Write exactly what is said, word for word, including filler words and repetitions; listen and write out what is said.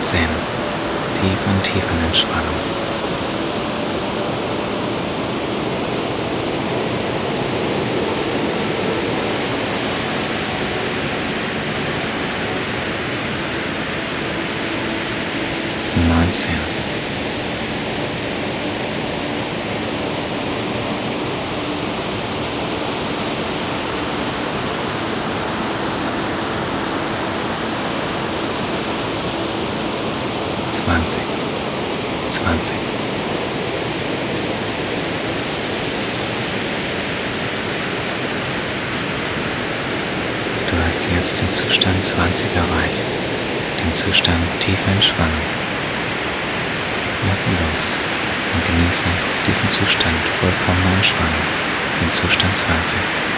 achtzehn. Tiefer und tiefer in Entspannung. neunzehn. zwanzig. zwanzig. Du hast jetzt den Zustand zwanzig erreicht, den Zustand tiefer Entspannung. Lasse los und genieße diesen Zustand vollkommener Entspannung, den Zustand zwanzig.